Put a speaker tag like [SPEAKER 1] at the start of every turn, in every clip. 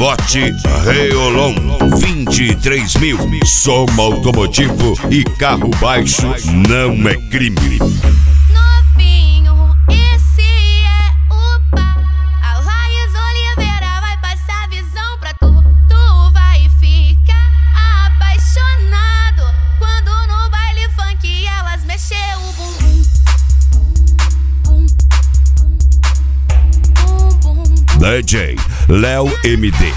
[SPEAKER 1] Vote Reolon 23 mil. Soma automotivo e carro baixo não é crime.
[SPEAKER 2] Novinho, esse é o pá. A Laís Oliveira vai passar visão pra tu. Tu vai ficar apaixonado quando no baile funk elas mexer o bumbum.
[SPEAKER 1] DJ Léo MD.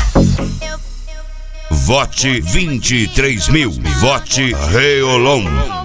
[SPEAKER 1] Vote 23 mil. Vote Reolon.